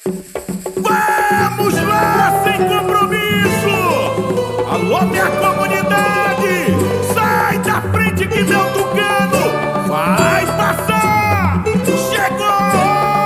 Vamos lá, sem compromisso! Alô, minha comunidade! Sai da frente que meu tucano vai passar! Chegou!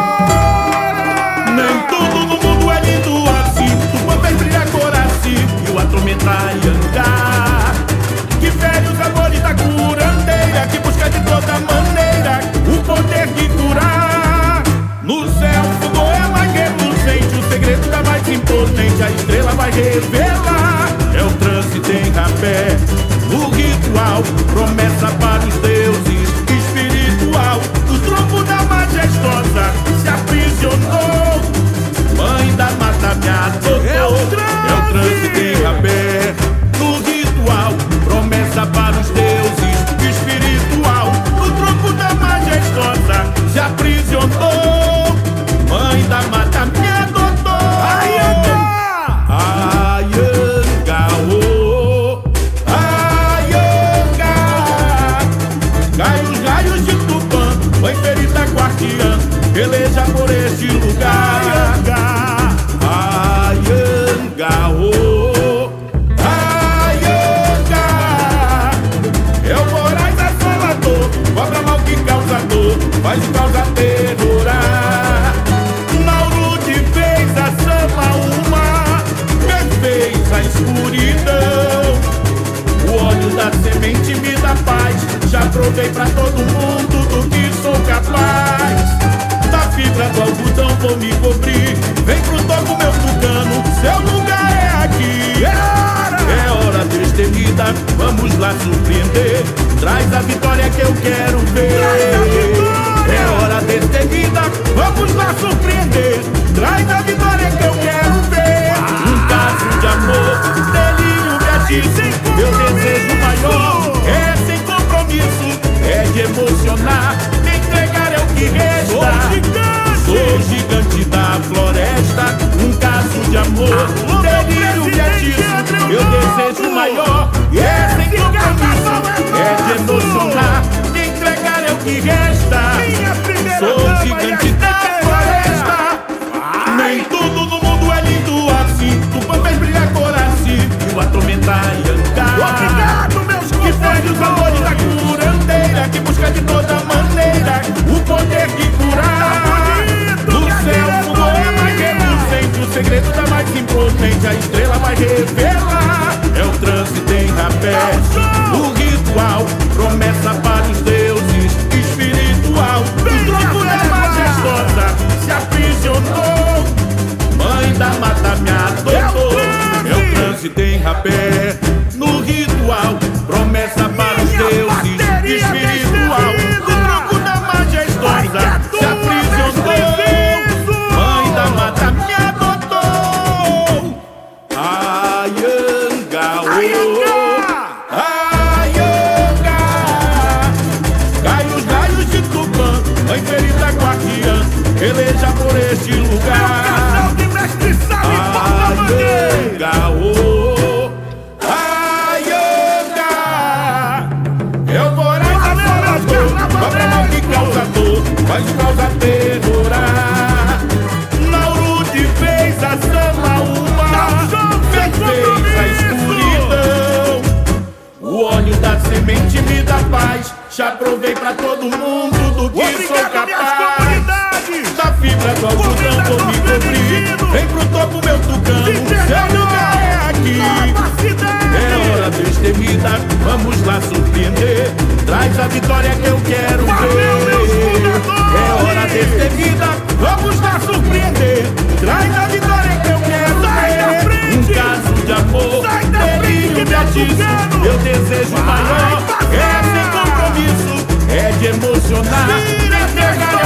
Nem tudo no mundo é lindo assim. Tupã fez brilhar Coraci e o atormentar Iangá. Que velhos amores da curandeira que busca de toda maneira o poder de curar. No céu tudo é mais reluzente, o segredo tá mais imponente, a estrela vai revelar. É o transe em rapé, o ritual, promessa para os deuses, espiritual. O tronco da majestosa se aprisionou, mãe da mata me adotou. É o transe em rapé, no ritual, promessa para os deuses, espiritual. O tronco da majestosa se aprisionou, mãe da mata me adotou. Iangá, oh, Iangá. Cai os raios de Tupã, mãe ferida guardiã, peleja por este lugar. Iangá, oh, Iangá. É o Moraes assolador, cobra mal que causa dor, faz o causa terrorar. Nauru de vez a sama uma, perfez a escuridão. O óleo da semente me dá paz, já provei pra todo mundo do que sou capaz. Da fibra do algodão vou me cobrir, vem pro topo meu tucano, seu lugar é aqui. É hora destemida, vamos lá surpreender. Traz a vitória que eu quero ver. É hora destemida, vamos lá surpreender. Traz a vitória que eu quero ver. Um caso de amor, delírio me atinge. Meu desejo maior é sem compromisso, é de emocionar, me entregar é o que resta. Sou gigante da floresta, um caso de amor, delírio me atinge. Meu desejo maior é sem compromisso, é de emocionar, me entregar é o que resta. Sou gigante da floresta. Nem tudo no mundo é lindo assim. Tupã fez brilhar Coraci e o atormentar Iangá. Obrigado, meus que faz os amores da curandeira que busca de toda maneira o poder de curar. No céu tudo é mais reluzente, o segredo tá mais imponente, a estrela vai revelar. É o transe em rapé, o ritual, promessa para os deuses, espiritual. O tronco da majestosa se aprisionou, mãe da mata me adotou. É o transe em rapé, no ritual, promessa para os deuses, espiritual. O tronco da majestosa se aprisionou, mãe da mata me adotou. Iangá, oh, Iangá. Cai os raios de Tupã, mãe ferida guardiã, eleja por este lugar. Iangá, oh, Iangá. É o Moraes assolador, cobra mal que causa dor, faz causa terrorar. Nauru de vez a sama uma, perfez a escuridão. O óleo da semente me dá paz, já provei pra todo mundo do que sou capaz. Da fibra do algodão vou me cobrir, vem pro topo meu tucano, seu lugar é aqui. É hora destemida, vamos lá surpreender. Traz a vitória que eu quero ver. É hora destemida, vamos lá surpreender. Traz a vitória que eu quero ver. Um caso de amor, delírio me atinge. Meu desejo maior é sem compromisso, é de emocionar, me entregar